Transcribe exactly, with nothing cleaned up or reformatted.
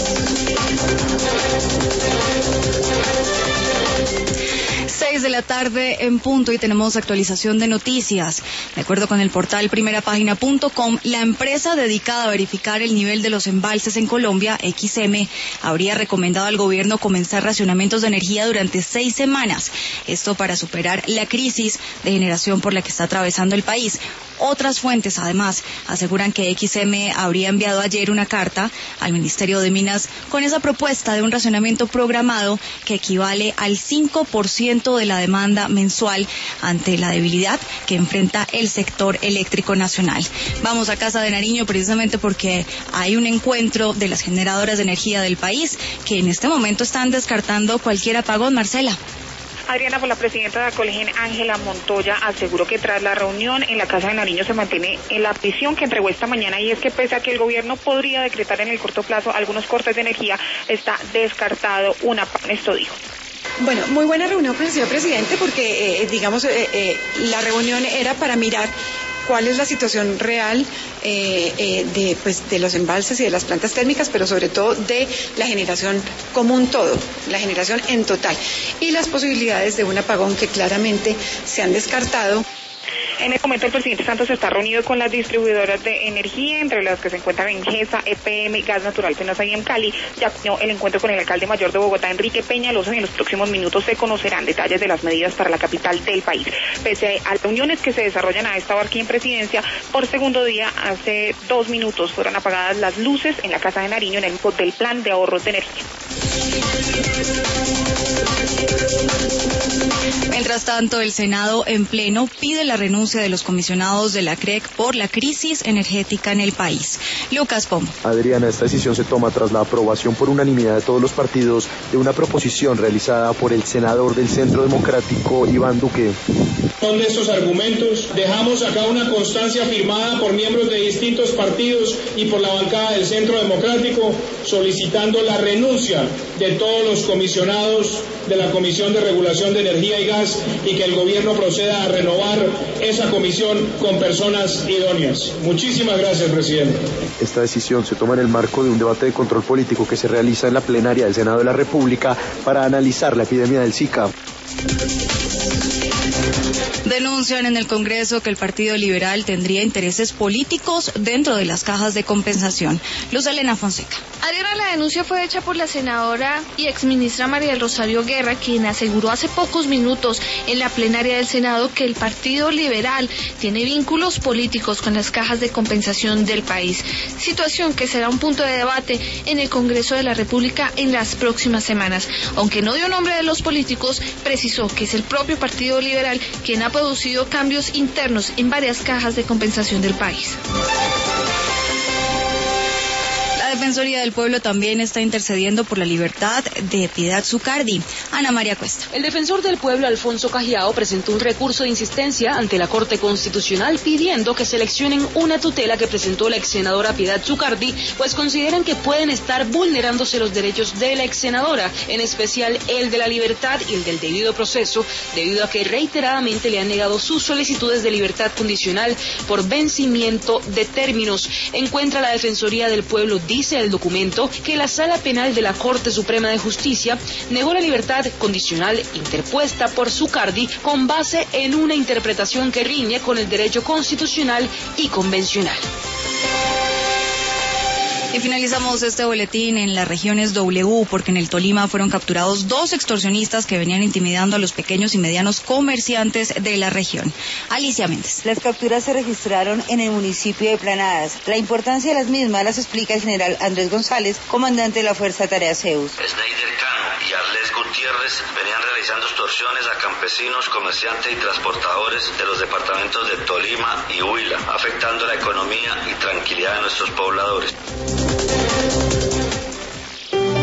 seis de la tarde en punto y tenemos actualización de noticias. De acuerdo con el portal primera página punto com, la empresa dedicada a verificar el nivel de los embalses en Colombia, X M, habría recomendado al gobierno comenzar racionamientos de energía durante seis semanas. Esto para superar la crisis de generación por la que está atravesando el país. Otras fuentes, además, aseguran que X M habría enviado ayer una carta al Ministerio de Minas con esa propuesta de un racionamiento programado que equivale al cinco por ciento de la demanda mensual ante la debilidad que enfrenta el sector eléctrico nacional. Vamos a Casa de Nariño precisamente porque hay un encuentro de las generadoras de energía del país que en este momento están descartando cualquier apagón. Marcela. Adriana, por la presidenta de Acolgen, Ángela Montoya, aseguró que tras la reunión en la Casa de Nariño se mantiene en la visión que entregó esta mañana, y es que pese a que el gobierno podría decretar en el corto plazo algunos cortes de energía, está descartado un apagón. Esto dijo. Bueno, muy buena reunión con el señor presidente porque, eh, digamos, eh, eh, la reunión era para mirar cuál es la situación real eh, eh, de, pues, de los embalses y de las plantas térmicas, pero sobre todo de la generación como un todo, la generación en total, y las posibilidades de un apagón que claramente se han descartado. En este momento el presidente Santos está reunido con las distribuidoras de energía, entre las que se encuentran Engesa, E P M, Gas Natural Fenosa y Cali. Ya el encuentro con el alcalde mayor de Bogotá, Enrique Peñalosa, y en los próximos minutos se conocerán detalles de las medidas para la capital del país. Pese a las reuniones que se desarrollan a esta hora aquí en Presidencia, por segundo día, hace dos minutos fueron apagadas las luces en la Casa de Nariño en el del plan de ahorros de energía. Mientras tanto, el Senado en pleno pide la renuncia de los comisionados de la C R E C por la crisis energética en el país. Lucas Pombo. Adriana, esta decisión se toma tras la aprobación por unanimidad de todos los partidos de una proposición realizada por el senador del Centro Democrático, Iván Duque. Con estos argumentos, dejamos acá una constancia firmada por miembros de distintos partidos y por la bancada del Centro Democrático, solicitando la renuncia de todos los comisionados de la Comisión de Regulación de Energía y Gas, y que el gobierno proceda a renovar esa comisión con personas idóneas. Muchísimas gracias, presidente. Esta decisión se toma en el marco de un debate de control político que se realiza en la plenaria del Senado de la República para analizar la epidemia del Zika. Denuncian en el Congreso que el Partido Liberal tendría intereses políticos dentro de las cajas de compensación. Luz Elena Fonseca. Adriana, la denuncia fue hecha por la senadora y exministra María del Rosario Guerra, quien aseguró hace pocos minutos en la plenaria del Senado que el Partido Liberal tiene vínculos políticos con las cajas de compensación del país, situación que será un punto de debate en el Congreso de la República en las próximas semanas. Aunque no dio nombre de los políticos, precisó que es el propio Partido Liberal quien ha producido cambios internos en varias cajas de compensación del país. La Defensoría del Pueblo también está intercediendo por la libertad de Piedad Zucardi. Ana María Cuesta. El defensor del pueblo, Alfonso Cajiao, presentó un recurso de insistencia ante la Corte Constitucional pidiendo que seleccionen una tutela que presentó la ex senadora Piedad Zucardi, pues consideran que pueden estar vulnerándose los derechos de la ex senadora, en especial el de la libertad y el del debido proceso, debido a que reiteradamente le han negado sus solicitudes de libertad condicional por vencimiento de términos. Encuentra la Defensoría del Pueblo, dice el documento, que la Sala Penal de la Corte Suprema de Justicia negó la libertad condicional interpuesta por Zucardi con base en una interpretación que riñe con el derecho constitucional y convencional. Y finalizamos este boletín en las regiones W, porque en el Tolima fueron capturados dos extorsionistas que venían intimidando a los pequeños y medianos comerciantes de la región. Alicia Méndez. Las capturas se registraron en el municipio de Planadas. La importancia de las mismas las explica el general Andrés González, comandante de la Fuerza Tarea Zeus. Snyder Cano y Arles Gutiérrez venían realizando extorsiones a campesinos, comerciantes y transportadores de los departamentos de Tolima y Huila, afectando la economía y tranquilidad de nuestros pobladores.